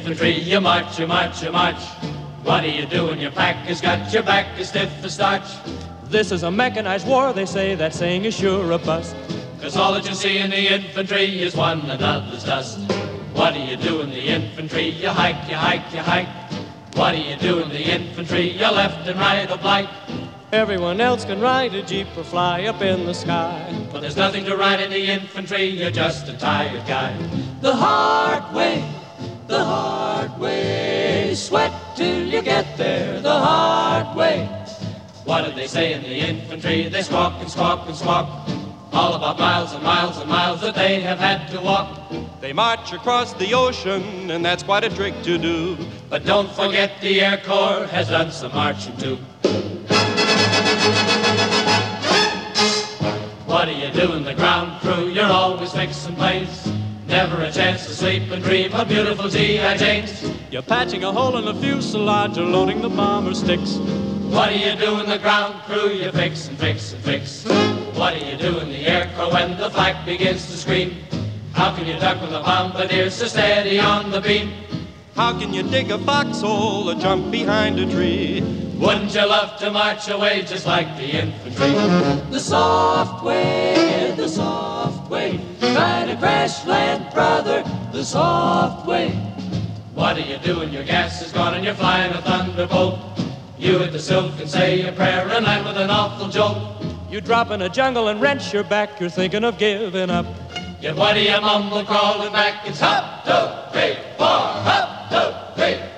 infantry, you march, you march, you march. What do you do when your pack has got your back as stiff as starch? This is a mechanized war, they say, that saying is sure a bust. 'Cause all that you see in the infantry is one another's dust. What do you do in the infantry? You hike, you hike, you hike. What do you do in the infantry? You left and right oblique. Everyone else can ride a jeep or fly up in the sky, but there's nothing to ride in the infantry, you're just a tired guy. The hard way, the hard way. Sweat till you get there, the hard way. What did they say in the infantry? They squawk and squawk and squawk, all about miles and miles and miles that they have had to walk. They march across the ocean, and that's quite a trick to do. But don't forget the Air Corps has done some marching too. What do you do in the ground crew? You're always fixing planes. Never a chance to sleep and dream of beautiful G.I. Janes. You're patching a hole in the fuselage or loading the bomber sticks. What do you do in the ground crew? You fix and fix and fix. What do you do in the Air Corps when the flak begins to scream? How can you duck when the bombardiers so steady on the beam? How can you dig a foxhole or jump behind a tree? Wouldn't you love to march away just like the infantry? The soft way, the soft way. Try to crash land, brother, the soft way. What do you do when your gas is gone and you're flying a thunderbolt? You hit the silk and say a prayer and land with an awful jolt. You drop in a jungle and wrench your back, you're thinking of giving up. Yet what do you mumble crawling back? It's hop, do, 3, 4, hop, do, 3,